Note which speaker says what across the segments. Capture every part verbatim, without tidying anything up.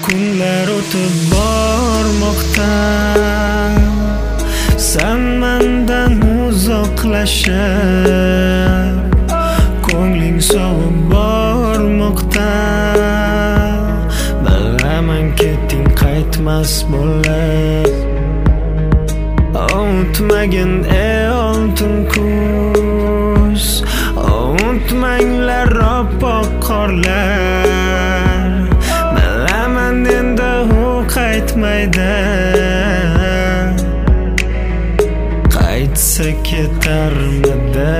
Speaker 1: Kunlar o'tib bormoqda, sen mendan uzoqlashib, ko'ngling sovib bormoqda. Bilaman ketding qaytmas bo'lib, unutmagin ey oltin kuz, unutmanglar oppoq qorlar. Bilaman endi u qaytmaydi, qaytsa ketarmidi.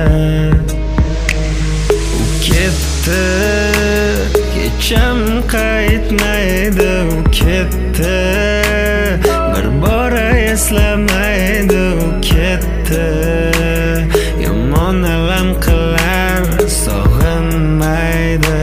Speaker 1: U ketdi, kecham qaytmaydi. U ketdi, bir bora eslamaydi. U ketdi, yomon alam qilar, sog'inmaydi.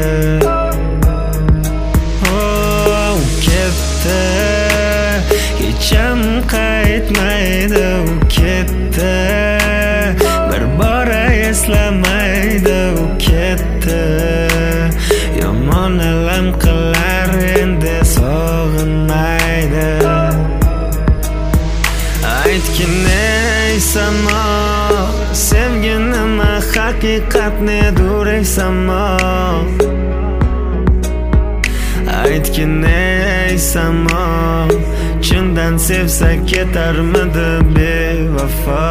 Speaker 1: Oh, u ketdi, kecham qaytmaydi. U ketdi, bir bora eslamaydi. U ketdi, yomon alam qilar, endi sog'inmaydi. Aytgin ey samo, sevgi nima, haqiqat nedir ey samo. Aytgin ey samo, chindan sevsa ketarmidi bevafo.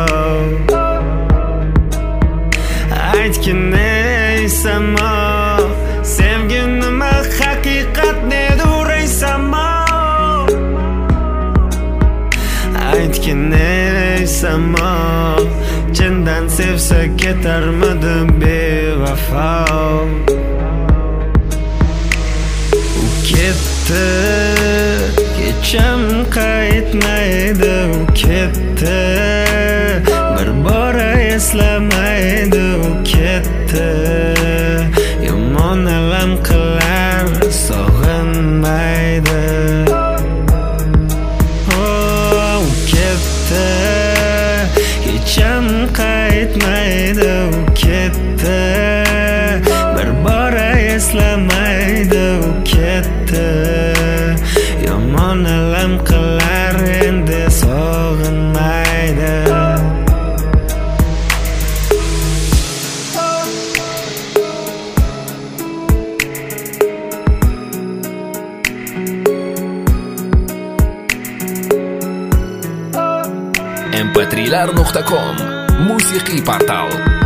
Speaker 1: Aytgin ey samo, sevgi nima, haqiqat nedir ey samo. Aytgin ey samo, chindan sevsa ketarmidi bevafo. U ketdi, kecham qaytmaydi. U ketdi, bir bora eslamaydi. U ketdi, yomon alam qilar, sog'inmaydi. Oh, u ketdi, kecham qaytmaydi. U ketdi, bir bora eslamaydi. U ketdi, yomon alam qilar, endi sog'inmaydi.
Speaker 2: em pe tri lar nuqta com musiqiy portal.